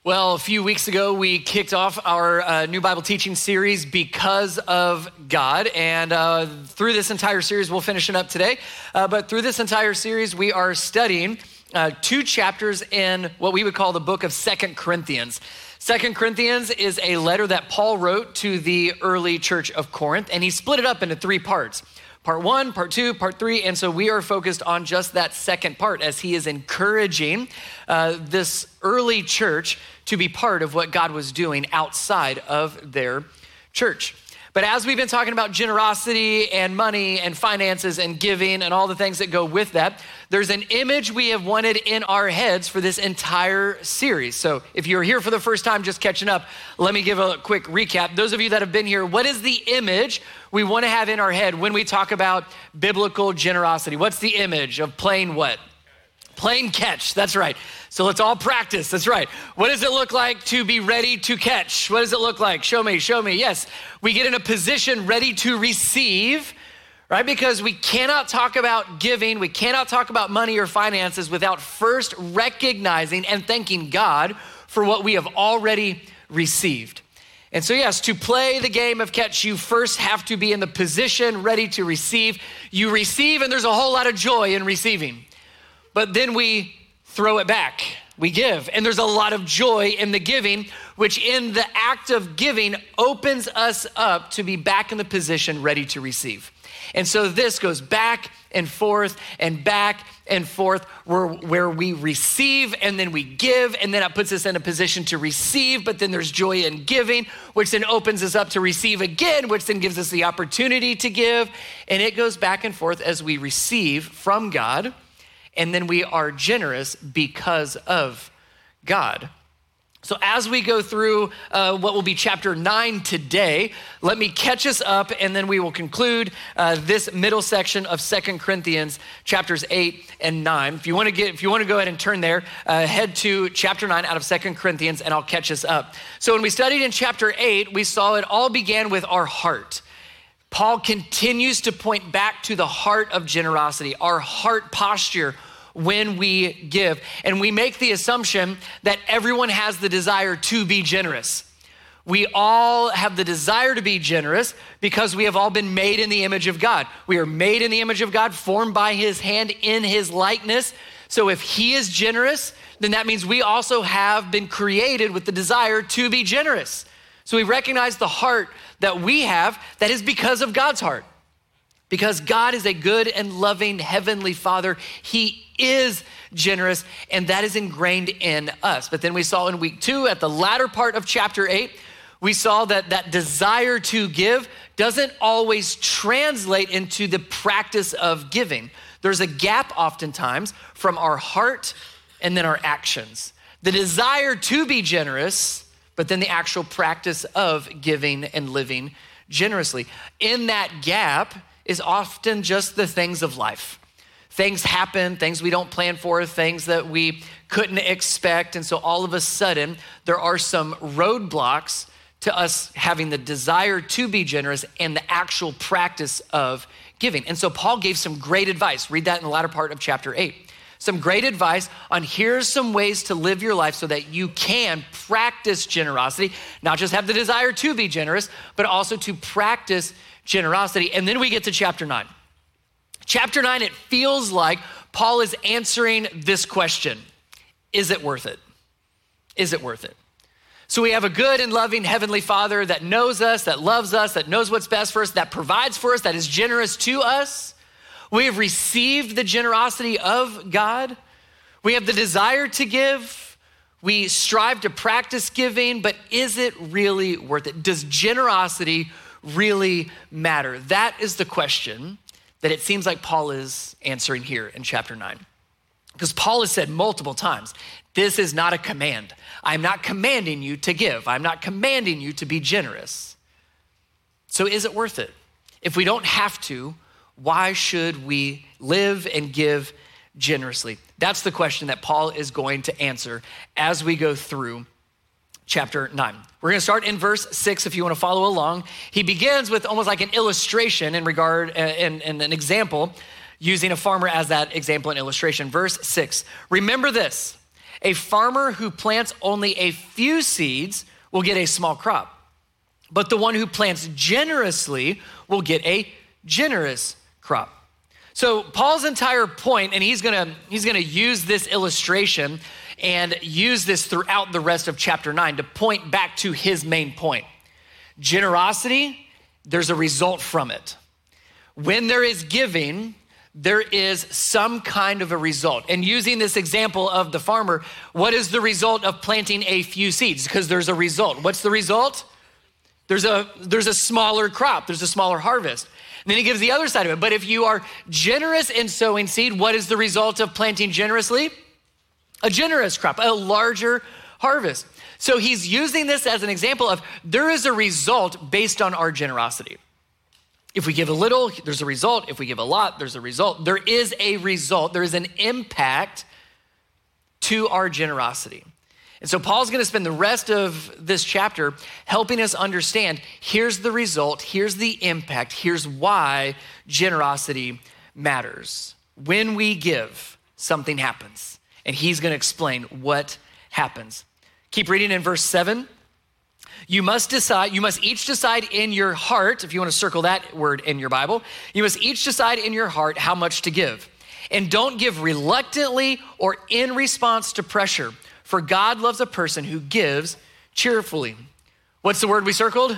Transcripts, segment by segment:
Well, a few weeks ago, we kicked off our new Bible teaching series, Because of God. And through this entire series, we'll finish it up today. But through this entire series, we are studying two chapters in what we would call the book of 2 Corinthians. 2 Corinthians is a letter that Paul wrote to the early church of Corinth, and he split it up into three parts. Part 1, Part 2, Part 3, and so we are focused on just that second part as he is encouraging this early church to be part of what God was doing outside of their church. But as we've been talking about generosity and money and finances and giving and all the things that go with that, there's an image we have wanted in our heads for this entire series. So if you're here for the first time, just catching up, let me give a quick recap. Those of you that have been here, what is the image we want to have in our head when we talk about biblical generosity? What's the image of playing what? Playing catch, that's right. So let's all practice, that's right. What does it look like to be ready to catch? What does it look like? Show me. Yes, we get in a position ready to receive, right? Because we cannot talk about giving, we cannot talk about money or finances without first recognizing and thanking God for what we have already received. And so yes, to play the game of catch, you first have to be in the position ready to receive. You receive, and there's a whole lot of joy in receiving. But then we throw it back, we give. And there's a lot of joy in the giving, which in the act of giving opens us up to be back in the position ready to receive. And so this goes back and forth where we receive and then we give, and then it puts us in a position to receive, but then there's joy in giving, which then opens us up to receive again, which then gives us the opportunity to give. And it goes back and forth as we receive from God, and then we are generous because of God. So as we go through what will be chapter 9 today, let me catch us up, and then we will conclude this middle section of 2 Corinthians chapters 8 and 9. If you want to go ahead and turn there, head to chapter 9 out of 2 Corinthians, and I'll catch us up. So when we studied in chapter 8, we saw it all began with our heart. Paul continues to point back to the heart of generosity, our heart posture when we give. And we make the assumption that everyone has the desire to be generous. We all have the desire to be generous because we have all been made in the image of God. We are made in the image of God, formed by his hand in his likeness. So if he is generous, then that means we also have been created with the desire to be generous. So we recognize the heart that we have that is because of God's heart. Because God is a good and loving heavenly Father. He is generous, and that is ingrained in us. But then we saw in week 2, at the latter part of chapter 8, we saw that desire to give doesn't always translate into the practice of giving. There's a gap oftentimes from our heart and then our actions. The desire to be generous, but then the actual practice of giving and living generously. In that gap is often just the things of life. Things happen, things we don't plan for, things that we couldn't expect. And so all of a sudden, there are some roadblocks to us having the desire to be generous and the actual practice of giving. And so Paul gave some great advice. Read that in the latter part of chapter 8. Some great advice on here's some ways to live your life so that you can practice generosity, not just have the desire to be generous, but also to practice generosity. And then we get to chapter 9. Chapter 9, it feels like Paul is answering this question. Is it worth it? Is it worth it? So we have a good and loving heavenly Father that knows us, that loves us, that knows what's best for us, that provides for us, that is generous to us. We have received the generosity of God. We have the desire to give. We strive to practice giving, but is it really worth it? Does generosity really matter? That is the question that it seems like Paul is answering here in chapter 9. Because Paul has said multiple times, this is not a command. I'm not commanding you to give. I'm not commanding you to be generous. So is it worth it? If we don't have to, why should we live and give generously? That's the question that Paul is going to answer as we go through chapter 9. We're going to start in verse 6 if you want to follow along. He begins with almost like an illustration in regard and an example, using a farmer as that example and illustration. Verse 6, remember this, A farmer who plants only a few seeds will get a small crop, but the one who plants generously will get a generous crop. So Paul's entire point, and he's gonna use this illustration and use this throughout the rest of chapter 9 to point back to his main point. Generosity, there's a result from it. When there is giving, there is some kind of a result. And using this example of the farmer, what is the result of planting a few seeds? Because there's a result. What's the result? There's a smaller crop. There's a smaller harvest. And then he gives the other side of it. But if you are generous in sowing seed, what is the result of planting generously? A generous crop, a larger harvest. So he's using this as an example of there is a result based on our generosity. If we give a little, there's a result. If we give a lot, there's a result. There is a result. There is an impact to our generosity. And so Paul's going to spend the rest of this chapter helping us understand, here's the result, here's the impact, here's why generosity matters. When we give, something happens. And he's going to explain what happens. Keep reading in verse 7. You must each decide in your heart, if you want to circle that word in your Bible, you must each decide in your heart how much to give. And don't give reluctantly or in response to pressure, for God loves a person who gives cheerfully. What's the word we circled?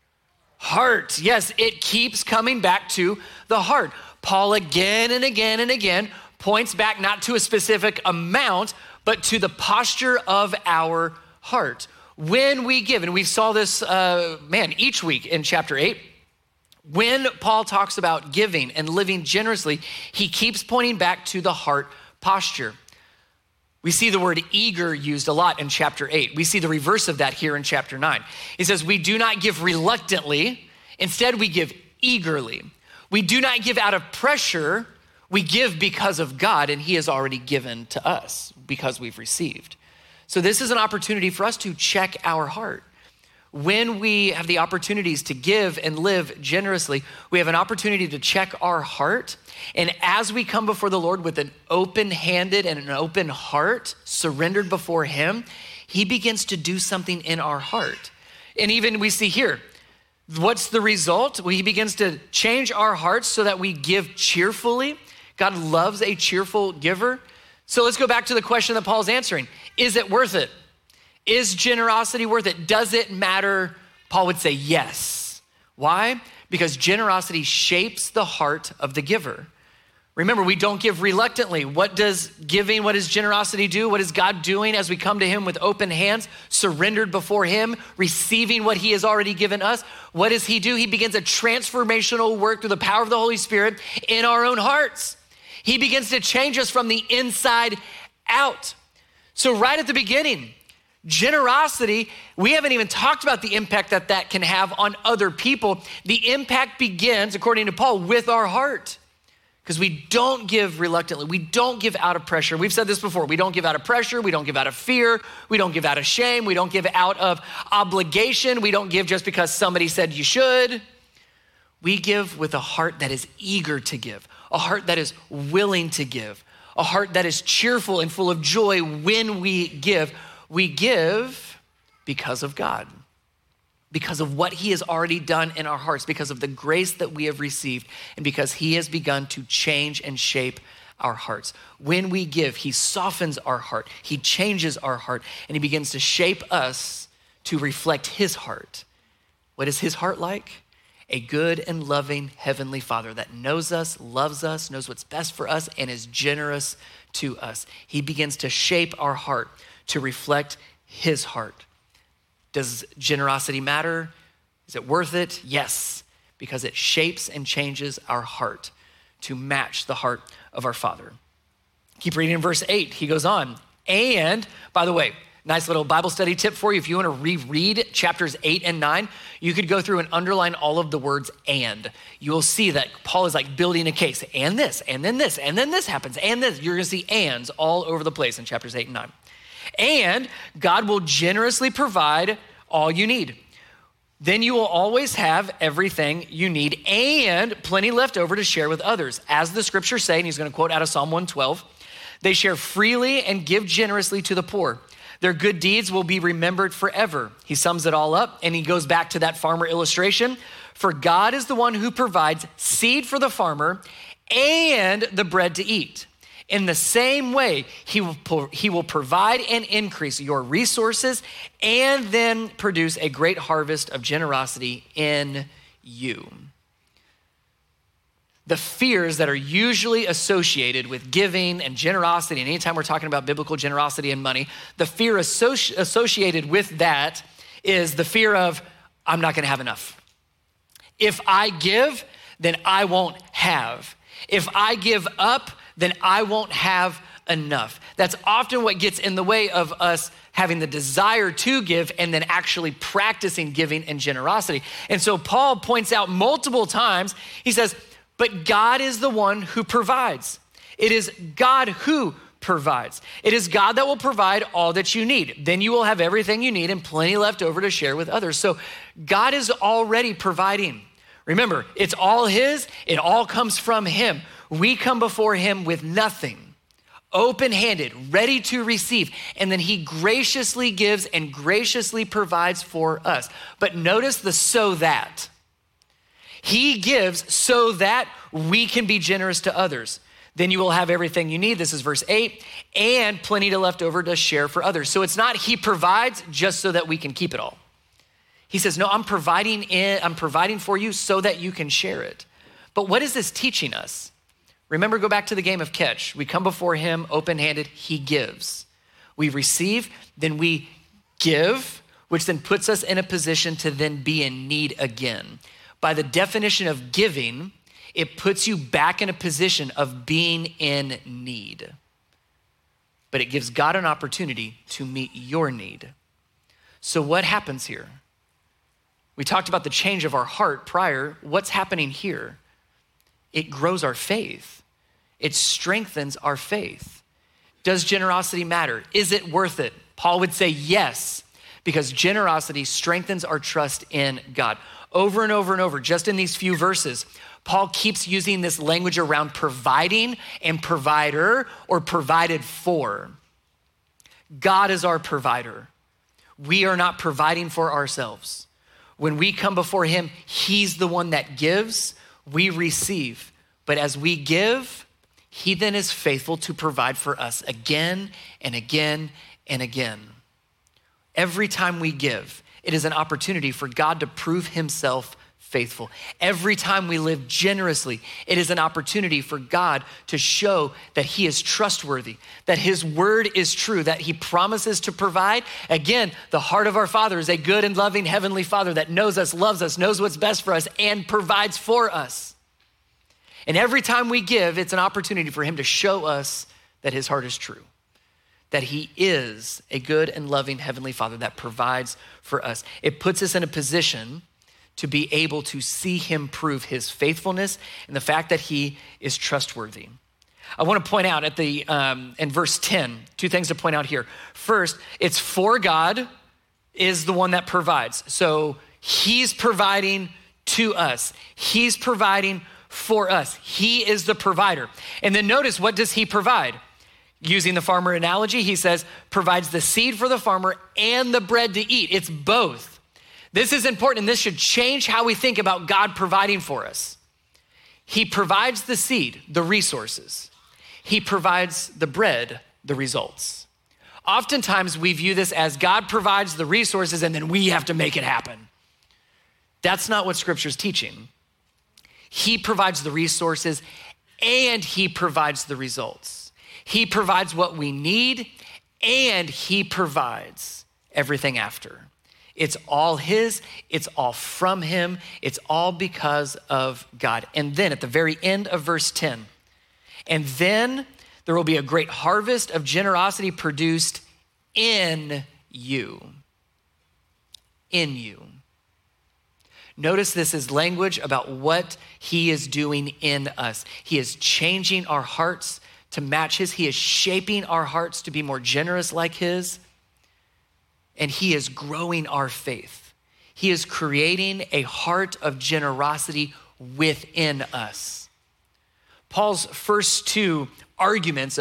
Heart. Yes, it keeps coming back to the heart. Paul again and again and again points back not to a specific amount, but to the posture of our heart. When we give, and we saw this, each week in chapter 8, when Paul talks about giving and living generously, he keeps pointing back to the heart posture. We see the word eager used a lot in chapter 8. We see the reverse of that here in chapter 9. He says, we do not give reluctantly, instead we give eagerly. We do not give out of pressure, we give because of God, and he has already given to us because we've received. So this is an opportunity for us to check our heart. When we have the opportunities to give and live generously, we have an opportunity to check our heart. And as we come before the Lord with an open-handed and an open heart, surrendered before him, he begins to do something in our heart. And even we see here, what's the result? Well, he begins to change our hearts so that we give cheerfully. God loves a cheerful giver. So let's go back to the question that Paul's answering. Is it worth it? Is generosity worth it? Does it matter? Paul would say yes. Why? Because generosity shapes the heart of the giver. Remember, we don't give reluctantly. What does generosity do? What is God doing as we come to him with open hands, surrendered before him, receiving what he has already given us? What does he do? He begins a transformational work through the power of the Holy Spirit in our own hearts. He begins to change us from the inside out. So right at the beginning, generosity, we haven't even talked about the impact that can have on other people. The impact begins, according to Paul, with our heart. Because we don't give reluctantly. We don't give out of pressure. We've said this before. We don't give out of pressure. We don't give out of fear. We don't give out of shame. We don't give out of obligation. We don't give just because somebody said you should. We give with a heart that is eager to give, a heart that is willing to give, a heart that is cheerful and full of joy when we give. We give because of God, because of what he has already done in our hearts, because of the grace that we have received, and because he has begun to change and shape our hearts. When we give, he softens our heart, he changes our heart, and he begins to shape us to reflect his heart. What is his heart like? A good and loving heavenly Father that knows us, loves us, knows what's best for us, and is generous to us. He begins to shape our heart to reflect his heart. Does generosity matter? Is it worth it? Yes, because it shapes and changes our heart to match the heart of our Father. Keep reading in verse 8. He goes on. And, by the way, nice little Bible study tip for you. If you want to reread chapters 8 and 9, you could go through and underline all of the words and. You will see that Paul is like building a case. And this, and then this, and then this happens, and this. You're going to see ands all over the place in chapters 8 and 9. And God will generously provide all you need. Then you will always have everything you need and plenty left over to share with others. As the scriptures say, and he's going to quote out of Psalm 112, They share freely and give generously to the poor. Their good deeds will be remembered forever. He sums it all up and he goes back to that farmer illustration. For God is the one who provides seed for the farmer and the bread to eat. In the same way, he will provide and increase your resources and then produce a great harvest of generosity in you. The fears that are usually associated with giving and generosity, and anytime we're talking about biblical generosity and money, the fear associated with that is the fear of, I'm not gonna have enough. If I give, then I won't have. If I give up, then I won't have enough. That's often what gets in the way of us having the desire to give and then actually practicing giving and generosity. And so Paul points out multiple times, he says, but God is the one who provides. It is God who provides. It is God that will provide all that you need. Then you will have everything you need and plenty left over to share with others. So God is already providing. Remember, it's all his, it all comes from him. We come before him with nothing, open-handed, ready to receive, and then he graciously gives and graciously provides for us. But notice the so that. He gives so that we can be generous to others. Then you will have everything you need, this is verse 8, and plenty to left over to share for others. So it's not he provides just so that we can keep it all. He says, no, I'm providing for you so that you can share it. But what is this teaching us? Remember, go back to the game of catch. We come before him open-handed, he gives. We receive, then we give, which then puts us in a position to then be in need again. By the definition of giving, it puts you back in a position of being in need. But it gives God an opportunity to meet your need. So what happens here? We talked about the change of our heart prior. What's happening here? It grows our faith. It strengthens our faith. Does generosity matter? Is it worth it? Paul would say yes, because generosity strengthens our trust in God. Over and over and over, just in these few verses, Paul keeps using this language around providing and provider or provided for. God is our provider. We are not providing for ourselves. When we come before him, he's the one that gives, we receive. But as we give, he then is faithful to provide for us again and again and again. Every time we give, it is an opportunity for God to prove himself faithful. Every time we live generously, it is an opportunity for God to show that he is trustworthy, that his word is true, that he promises to provide. Again, the heart of our Father is a good and loving heavenly Father that knows us, loves us, knows what's best for us, and provides for us. And every time we give, it's an opportunity for him to show us that his heart is true, that he is a good and loving heavenly Father that provides for us. It puts us in a position to be able to see him prove his faithfulness and the fact that he is trustworthy. I want to point out at in verse 10, two things to point out here. First, it's for God is the one that provides. So he's providing to us. He's providing for us. He is the provider. And then notice, what does he provide? Using the farmer analogy, he says, provides the seed for the farmer and the bread to eat. It's both. This is important, and this should change how we think about God providing for us. He provides the seed, the resources. He provides the bread, the results. Oftentimes we view this as God provides the resources and then we have to make it happen. That's not what Scripture's teaching. He provides the resources and he provides the results. He provides what we need and he provides everything after. It's all his, it's all from him, it's all because of God. And then at the very end of verse 10, and then there will be a great harvest of generosity produced in you. In you. Notice this is language about what he is doing in us. He is changing our hearts to match his. He is shaping our hearts to be more generous like his. And he is growing our faith. He is creating a heart of generosity within us. Paul's first two arguments of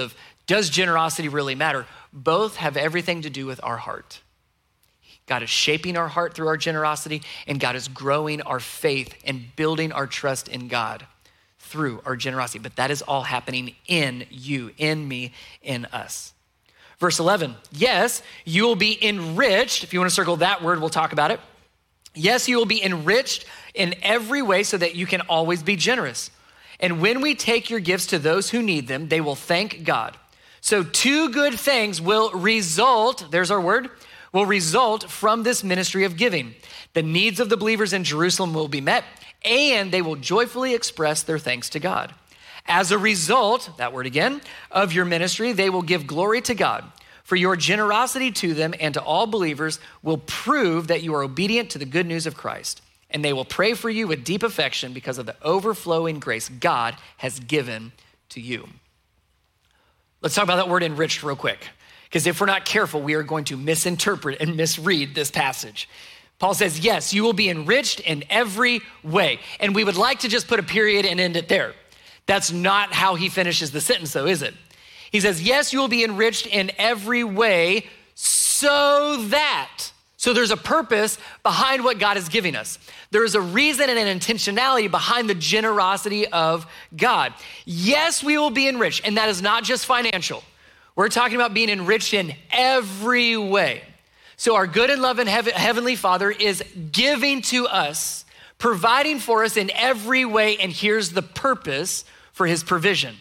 Does generosity really matter? Both have everything to do with our heart. God is shaping our heart through our generosity, and God is growing our faith and building our trust in God through our generosity. But that is all happening in you, in me, in us. Verse 11, yes, you will be enriched. If you want to circle that word, we'll talk about it. Yes, you will be enriched in every way so that you can always be generous. And when we take your gifts to those who need them, they will thank God. So 2 good things will result, there's our word, will result from this ministry of giving. The needs of the believers in Jerusalem will be met, and they will joyfully express their thanks to God. As a result, that word again, of your ministry, they will give glory to God. For your generosity to them and to all believers will prove that you are obedient to the good news of Christ. And they will pray for you with deep affection because of the overflowing grace God has given to you. Let's talk about that word enriched real quick, because if we're not careful, we are going to misinterpret and misread this passage. Paul says, yes, you will be enriched in every way. And we would like to just put a period and end it there. That's not how he finishes the sentence though, is it? He says, yes, you will be enriched in every way so that. So there's a purpose behind what God is giving us. There is a reason and an intentionality behind the generosity of God. Yes, we will be enriched, and that is not just financial. We're talking about being enriched in every way. So our good and loving Heavenly Father is giving to us, providing for us in every way, and here's the purpose for his provision.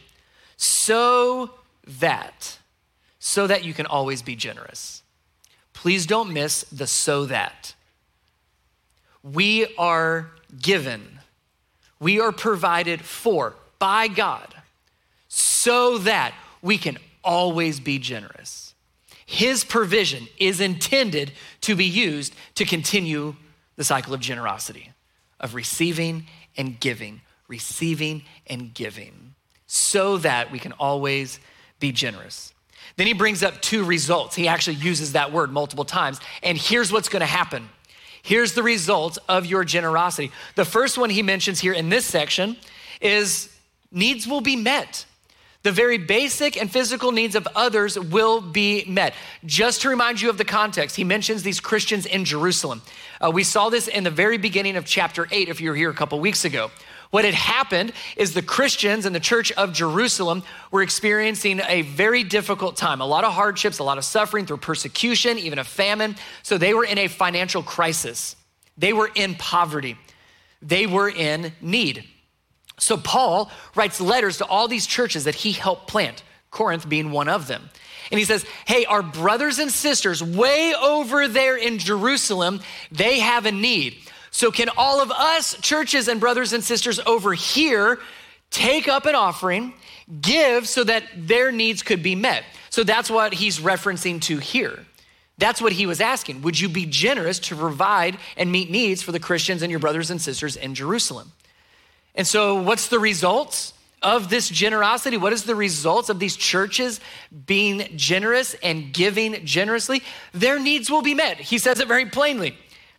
So that you can always be generous. Please don't miss the so that. We are given, we are provided for by God so that we can always be generous. His provision is intended to be used to continue the cycle of generosity, of receiving and giving, so that we can always be generous. Then he brings up 2 results. He actually uses that word multiple times. And here's what's gonna happen. Here's the result of your generosity. The first one he mentions here in this section is needs will be met. The very basic and physical needs of others will be met. Just to remind you of the context, he mentions these Christians in Jerusalem. We saw this in the very beginning of chapter 8, if you were here a couple weeks ago. What had happened is the Christians in the church of Jerusalem were experiencing a very difficult time, a lot of hardships, a lot of suffering through persecution, even a famine. So they were in a financial crisis. They were in poverty. They were in need. So Paul writes letters to all these churches that he helped plant, Corinth being one of them. And he says, hey, our brothers and sisters way over there in Jerusalem, they have a need. So can all of us churches and brothers and sisters over here take up an offering, give so that their needs could be met? So that's what he's referencing to here. That's what he was asking. Would you be generous to provide and meet needs for the Christians and your brothers and sisters in Jerusalem? And so what's the results of this generosity? What is the results of these churches being generous and giving generously? Their needs will be met. He says it very plainly.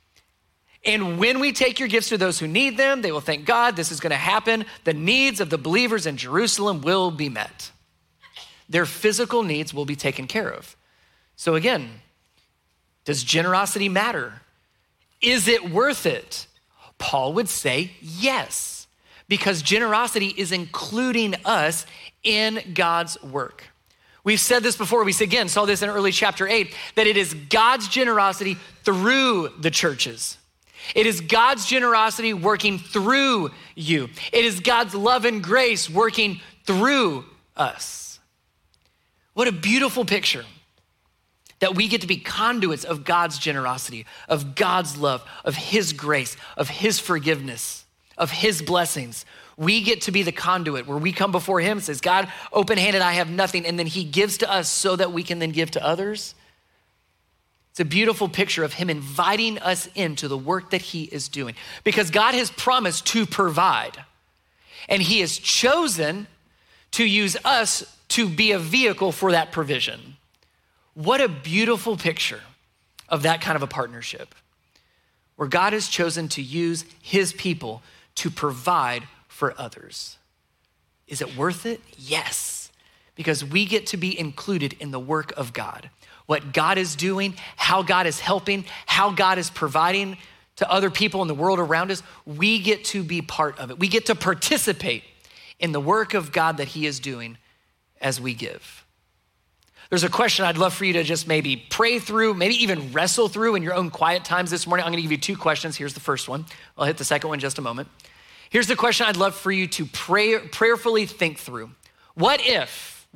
And when we take your gifts to those who need them, they will thank God. This is going to happen. The needs of the believers in Jerusalem will be met. Their physical needs will be taken care of. So again, does generosity matter? Is it worth it? Paul would say yes, because generosity is including us in God's work. We've said this before. We again saw this in early chapter 8, that it is God's generosity through the churches. It is God's generosity working through you. It is God's love and grace working through us. What a beautiful picture that we get to be conduits of God's generosity, of God's love, of his grace, of his forgiveness, of his blessings. We get to be the conduit where we come before him and says, God, open-handed, I have nothing. And then he gives to us so that we can then give to others. It's a beautiful picture of him inviting us into the work that he is doing, because God has promised to provide, and he has chosen to use us to be a vehicle for that provision. What a beautiful picture of that kind of a partnership, where God has chosen to use his people to provide for others. Is it worth it? Yes, because we get to be included in the work of God. What God is doing, how God is helping, how God is providing to other people in the world around us, we get to be part of it. We get to participate in the work of God that he is doing as we give. There's a question I'd love for you to just maybe pray through, maybe even wrestle through in your own quiet times this morning. I'm gonna give you 2 questions. Here's the first one. I'll hit the second one in just a moment. Here's the question I'd love for you to prayerfully think through. What if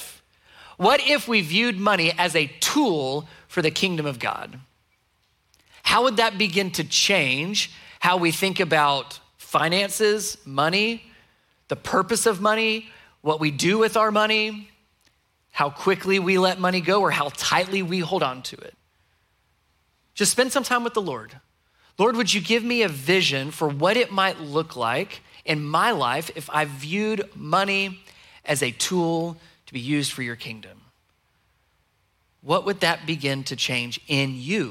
we viewed money as a tool for the kingdom of God? How would that begin to change how we think about finances, money, the purpose of money, what we do with our money, how quickly we let money go or how tightly we hold on to it? Just spend some time with the Lord. Lord, would you give me a vision for what it might look like in my life if I viewed money as a tool to be used for your kingdom? What would that begin to change in you?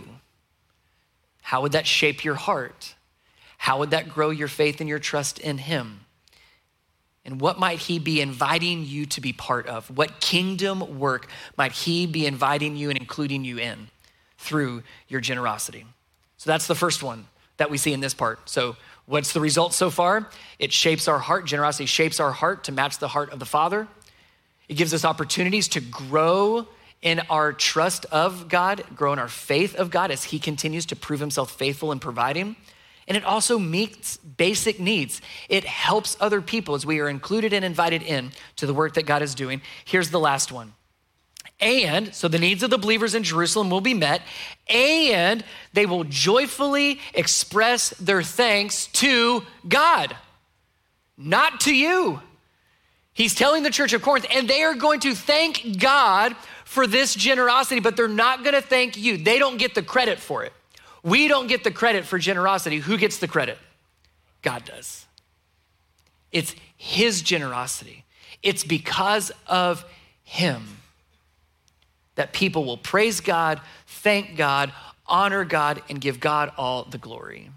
How would that shape your heart? How would that grow your faith and your trust in him? And what might he be inviting you to be part of? What kingdom work might he be inviting you and including you in through your generosity? So that's the first one that we see in this part. So what's the result so far? It shapes our heart. Generosity shapes our heart to match the heart of the Father. It gives us opportunities to grow in our trust of God, grow in our faith of God as he continues to prove himself faithful in providing. And it also meets basic needs. It helps other people as we are included and invited in to the work that God is doing. Here's the last one. And so the needs of the believers in Jerusalem will be met, and they will joyfully express their thanks to God, not to you. He's telling the church of Corinth, and they are going to thank God for this generosity, but they're not gonna thank you. They don't get the credit for it. We don't get the credit for generosity. Who gets the credit? God does. It's his generosity. It's because of him that people will praise God, thank God, honor God, and give God all the glory.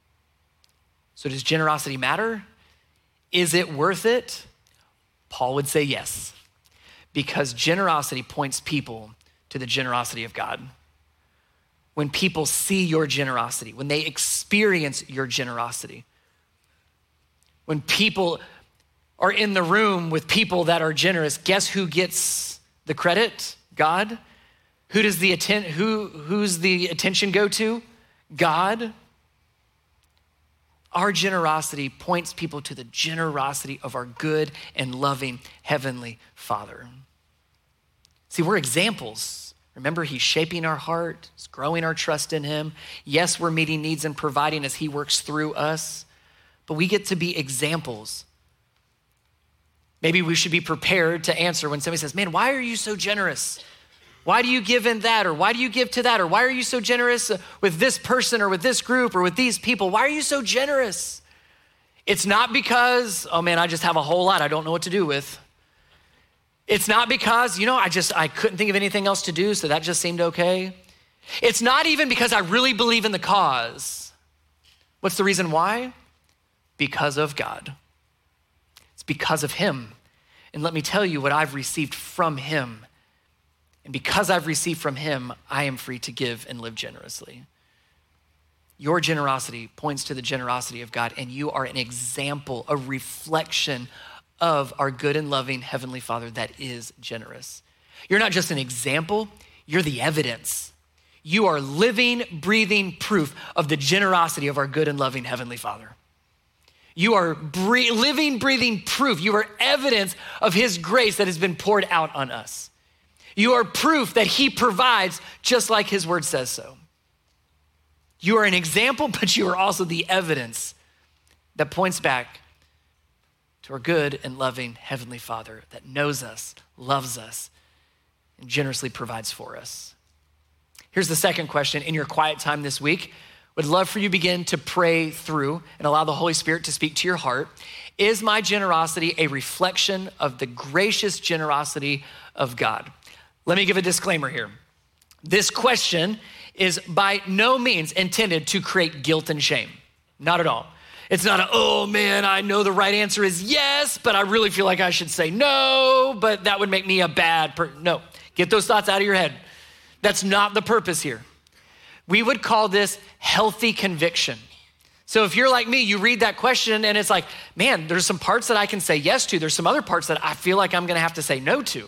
So does generosity matter? Is it worth it? Paul would say yes, because generosity points people to the generosity of God. When people see your generosity, when they experience your generosity, when people are in the room with people that are generous, guess who gets the credit? God. Who's the attention go to? God. Our generosity points people to the generosity of our good and loving Heavenly Father. See, we're examples. Remember, he's shaping our heart, he's growing our trust in him. Yes, we're meeting needs and providing as he works through us, but we get to be examples. Maybe we should be prepared to answer when somebody says, man, why are you so generous? Why do you give in that? Or why do you give to that? Or why are you so generous with this person or with this group or with these people? Why are you so generous? It's not because, oh man, I just have a whole lot I don't know what to do with. It's not because, I couldn't think of anything else to do, so that just seemed okay. It's not even because I really believe in the cause. What's the reason why? Because of God. It's because of him. And let me tell you what I've received from him. And because I've received from him, I am free to give and live generously. Your generosity points to the generosity of God, and you are an example, a reflection of our good and loving Heavenly Father that is generous. You're not just an example, you're the evidence. You are living, breathing proof of the generosity of our good and loving Heavenly Father. You are living, breathing proof. You are evidence of his grace that has been poured out on us. You are proof that he provides just like his word says so. You are an example, but you are also the evidence that points back to our good and loving Heavenly Father that knows us, loves us, and generously provides for us. Here's the second question in your quiet time this week. Would love for you to begin to pray through and allow the Holy Spirit to speak to your heart. Is my generosity a reflection of the gracious generosity of God? Let me give a disclaimer here. This question is by no means intended to create guilt and shame. Not at all. It's not oh man, I know the right answer is yes, but I really feel like I should say no, but that would make me a bad person. No, get those thoughts out of your head. That's not the purpose here. We would call this healthy conviction. So if you're like me, you read that question and it's like, man, there's some parts that I can say yes to. There's some other parts that I feel like I'm gonna have to say no to.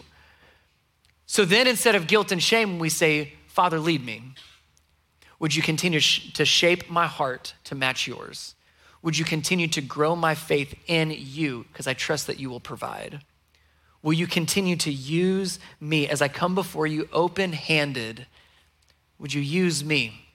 So then instead of guilt and shame, we say, Father, lead me. Would you continue to shape my heart to match yours? Would you continue to grow my faith in you? Because I trust that you will provide. Will you continue to use me as I come before you open-handed? Would you use me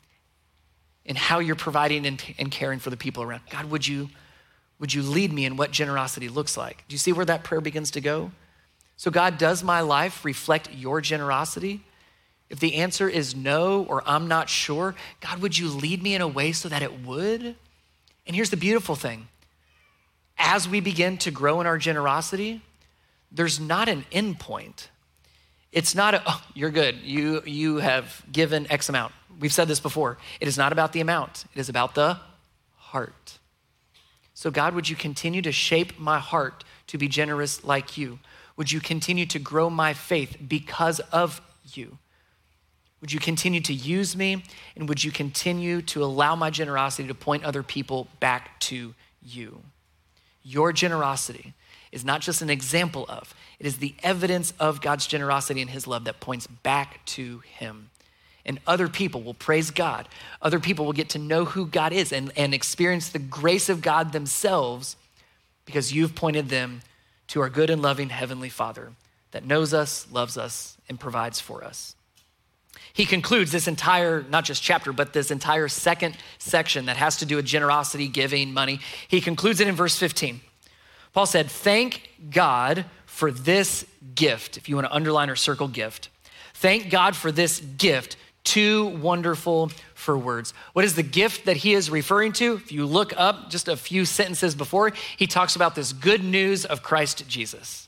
in how you're providing and caring for the people around? God, would you lead me in what generosity looks like? Do you see where that prayer begins to go? So God, does my life reflect your generosity? If the answer is no, or I'm not sure, God, would you lead me in a way so that it would? And here's the beautiful thing. As we begin to grow in our generosity, there's not an end point. It's not oh, you're good. You have given X amount. We've said this before. It is not about the amount. It is about the heart. So God, would you continue to shape my heart to be generous like you? Would you continue to grow my faith because of you? Would you continue to use me? And would you continue to allow my generosity to point other people back to you? Your generosity is not just an example of, it is the evidence of God's generosity and his love that points back to him. And other people will praise God. Other people will get to know who God is and experience the grace of God themselves because you've pointed them to our good and loving Heavenly Father that knows us, loves us, and provides for us. He concludes this entire, not just chapter, but this entire second section that has to do with generosity, giving, money. He concludes it in verse 15. Paul said, thank God for this gift. If you want to underline or circle gift. Thank God for this gift, too wonderful for words. What is the gift that he is referring to? If you look up just a few sentences before, he talks about this good news of Christ Jesus.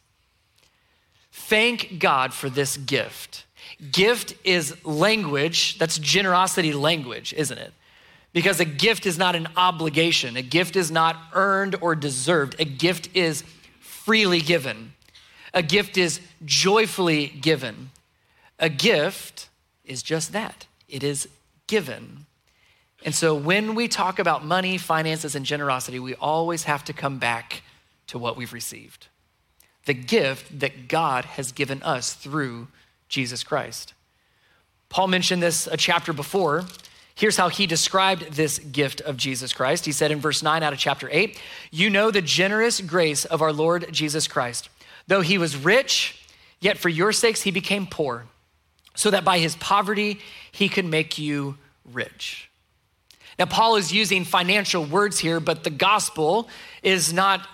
Thank God for this gift. Gift is language, that's generosity language, isn't it? Because a gift is not an obligation. A gift is not earned or deserved. A gift is freely given. A gift is joyfully given. A gift is just that. It is given. And so when we talk about money, finances, and generosity, we always have to come back to what we've received. The gift that God has given us through Jesus Christ. Paul mentioned this a chapter before. Here's how he described this gift of Jesus Christ. He said in verse 9 out of chapter 8, you know the generous grace of our Lord Jesus Christ. Though he was rich, yet for your sakes he became poor, so that by his poverty he could make you rich. Now, Paul is using financial words here, but the gospel is not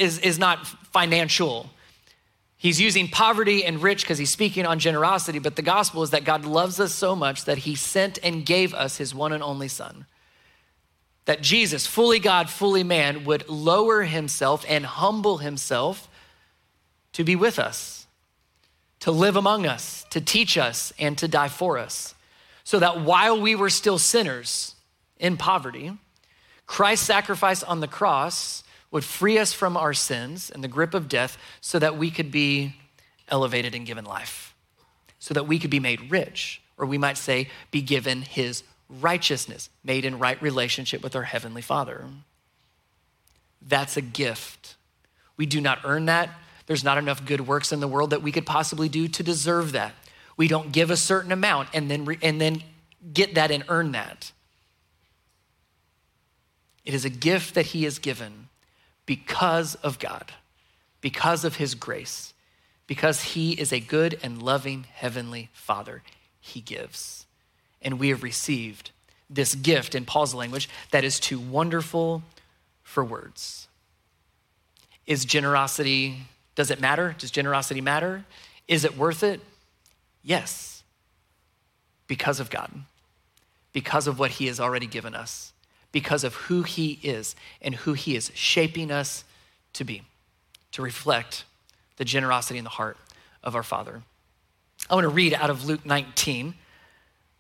financial. He's using poverty and rich because he's speaking on generosity, but the gospel is that God loves us so much that he sent and gave us his one and only son. That Jesus, fully God, fully man, would lower himself and humble himself to be with us, to live among us, to teach us, and to die for us. So that while we were still sinners in poverty, Christ's sacrifice on the cross would free us from our sins and the grip of death so that we could be elevated and given life, so that we could be made rich, or we might say be given his righteousness, made in right relationship with our Heavenly Father. That's a gift. We do not earn that. There's not enough good works in the world that we could possibly do to deserve that. We don't give a certain amount and then get that and earn that. It is a gift that he has given because of God, because of his grace, because he is a good and loving Heavenly Father. He gives. And we have received this gift, in Paul's language, that is too wonderful for words. Is generosity, does it matter? Does generosity matter? Is it worth it? Yes, because of God, because of what he has already given us, because of who he is and who he is shaping us to be, to reflect the generosity in the heart of our Father. I want to read out of Luke 19,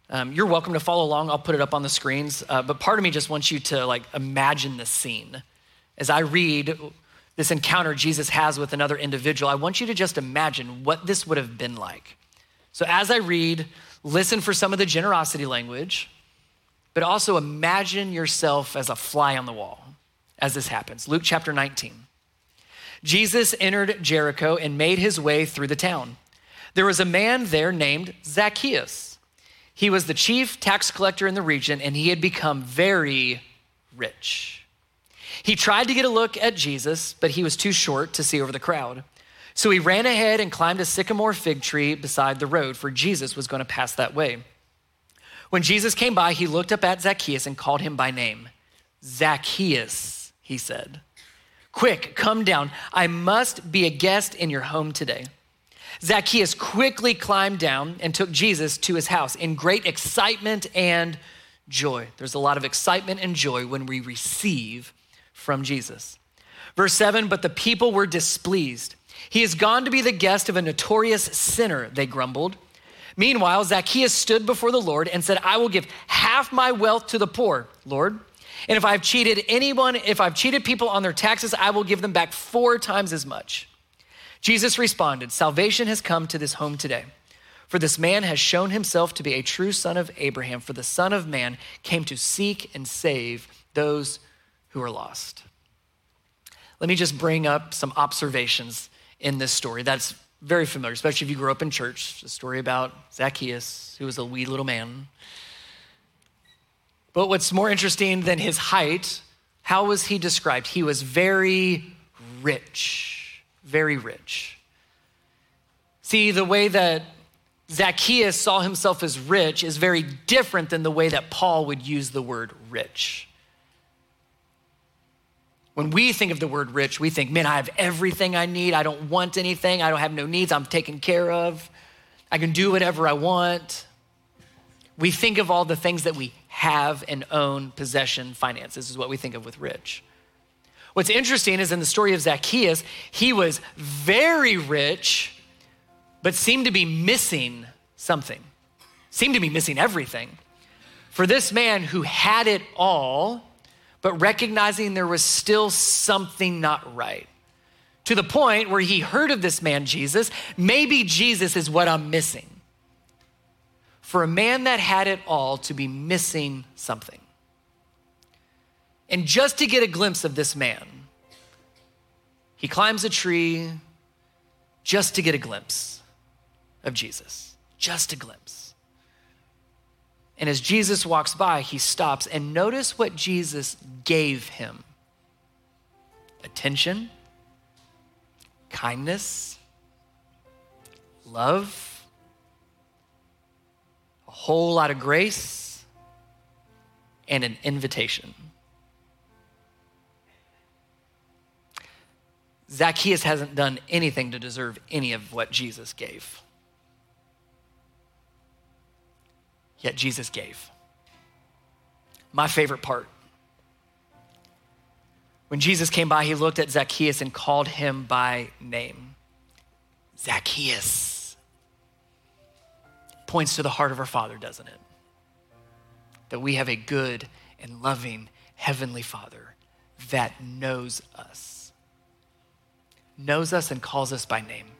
You're welcome to follow along. I'll put it up on the screens. But part of me just wants you to imagine the scene. As I read this encounter Jesus has with another individual, I want you to just imagine what this would have been like. So as I read, listen for some of the generosity language, but also imagine yourself as a fly on the wall as this happens. Luke chapter 19. Jesus entered Jericho and made his way through the town. There was a man there named Zacchaeus. He was the chief tax collector in the region, and he had become very rich. He tried to get a look at Jesus, but he was too short to see over the crowd. So he ran ahead and climbed a sycamore fig tree beside the road, for Jesus was going to pass that way. When Jesus came by, he looked up at Zacchaeus and called him by name. Zacchaeus, he said, "Quick, come down. I must be a guest in your home today." Zacchaeus quickly climbed down and took Jesus to his house in great excitement and joy. There's a lot of excitement and joy when we receive from Jesus. Verse 7, but the people were displeased. He has gone to be the guest of a notorious sinner, they grumbled. Meanwhile, Zacchaeus stood before the Lord and said, I will give half my wealth to the poor, Lord. And if I've cheated people on their taxes, I will give them back 4 times as much. Jesus responded, salvation has come to this home today, for this man has shown himself to be a true son of Abraham, for the Son of Man came to seek and save those who are lost. Let me just bring up some observations in this story that's very familiar, especially if you grew up in church, a story about Zacchaeus, who was a wee little man. But what's more interesting than his height, how was he described? He was very rich. Very rich. See, the way that Zacchaeus saw himself as rich is very different than the way that Paul would use the word rich. When we think of the word rich, we think, man, I have everything I need. I don't want anything. I don't have no needs. I'm taken care of. I can do whatever I want. We think of all the things that we have and own, possession, finances is what we think of with rich. What's interesting is in the story of Zacchaeus, he was very rich, but seemed to be missing something, seemed to be missing everything. For this man who had it all, but recognizing there was still something not right, to the point where he heard of this man, Jesus, maybe Jesus is what I'm missing. For a man that had it all to be missing something. And just to get a glimpse of this man, he climbs a tree just to get a glimpse of Jesus, just a glimpse. And as Jesus walks by, he stops and notice what Jesus gave him. Attention, kindness, love, a whole lot of grace, and an invitation. Zacchaeus hasn't done anything to deserve any of what Jesus gave. Yet Jesus gave. My favorite part. When Jesus came by, he looked at Zacchaeus and called him by name. Zacchaeus. Points to the heart of our Father, doesn't it? That we have a good and loving Heavenly Father that knows us. Knows us and calls us by name.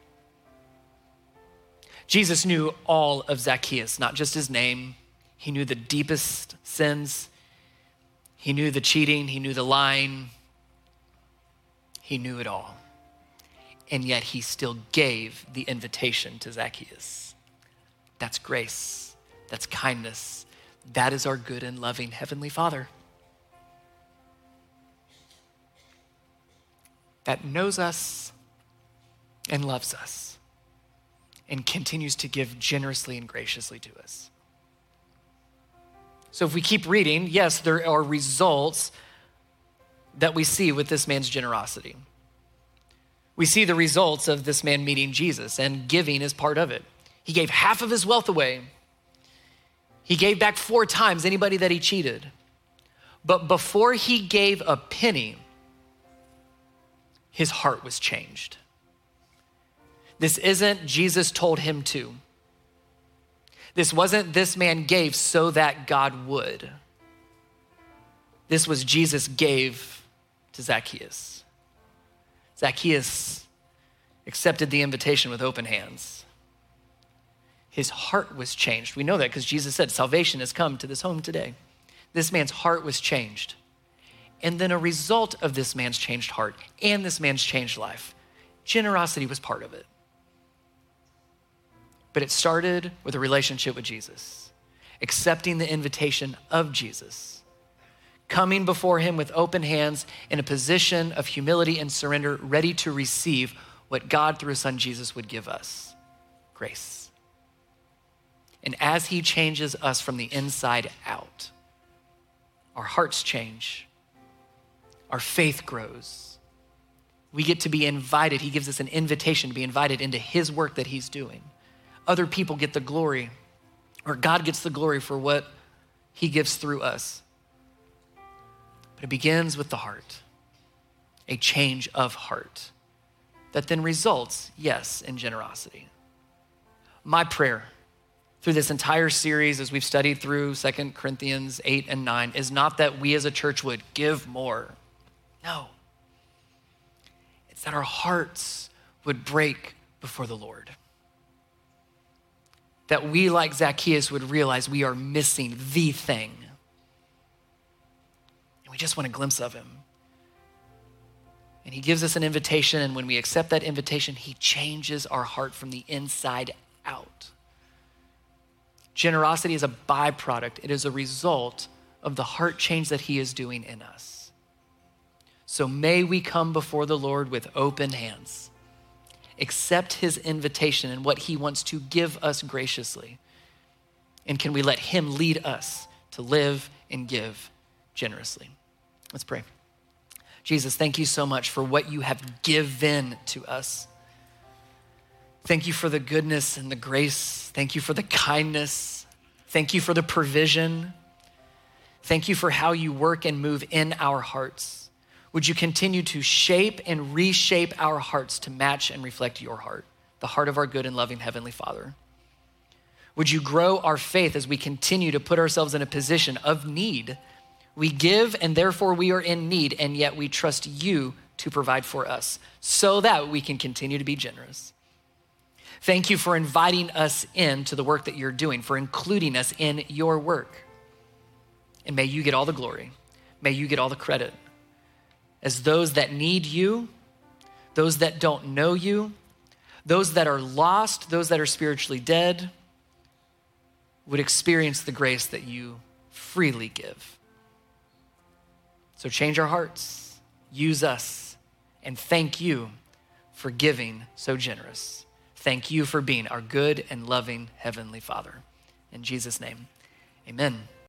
Jesus knew all of Zacchaeus, not just his name. He knew the deepest sins. He knew the cheating. He knew the lying. He knew it all. And yet he still gave the invitation to Zacchaeus. That's grace. That's kindness. That is our good and loving Heavenly Father. That knows us and loves us and continues to give generously and graciously to us. So if we keep reading, yes, there are results that we see with this man's generosity. We see the results of this man meeting Jesus, and giving is part of it. He gave half of his wealth away. He gave back 4 times anybody that he cheated. But before he gave a penny, his heart was changed. This isn't Jesus told him to. This wasn't this man gave so that God would. This was Jesus gave to Zacchaeus. Zacchaeus accepted the invitation with open hands. His heart was changed. We know that because Jesus said, salvation has come to this home today. This man's heart was changed. And then a result of this man's changed heart and this man's changed life, generosity was part of it. But it started with a relationship with Jesus, accepting the invitation of Jesus, coming before him with open hands in a position of humility and surrender, ready to receive what God through his son Jesus would give us, grace. And as he changes us from the inside out, our hearts change, our faith grows. We get to be invited. He gives us an invitation to be invited into his work that he's doing. Other people get the glory, or God gets the glory for what he gives through us. But it begins with the heart, a change of heart that then results, yes, in generosity. My prayer through this entire series as we've studied through 2 Corinthians 8 and 9 is not that we as a church would give more. No. It's that our hearts would break before the Lord. That we, like Zacchaeus, would realize we are missing the thing. And we just want a glimpse of him. And he gives us an invitation, and when we accept that invitation, he changes our heart from the inside out. Generosity is a byproduct. It is a result of the heart change that he is doing in us. So may we come before the Lord with open hands, accept his invitation and what he wants to give us graciously. And can we let him lead us to live and give generously? Let's pray. Jesus, thank you so much for what you have given to us. Thank you for the goodness and the grace. Thank you for the kindness. Thank you for the provision. Thank you for how you work and move in our hearts. Would you continue to shape and reshape our hearts to match and reflect your heart, the heart of our good and loving Heavenly Father? Would you grow our faith as we continue to put ourselves in a position of need? We give and therefore we are in need, and yet we trust you to provide for us so that we can continue to be generous. Thank you for inviting us into the work that you're doing, for including us in your work. And may you get all the glory. May you get all the credit. As those that need you, those that don't know you, those that are lost, those that are spiritually dead, would experience the grace that you freely give. So change our hearts, use us, and thank you for giving so generous. Thank you for being our good and loving Heavenly Father. In Jesus' name, amen.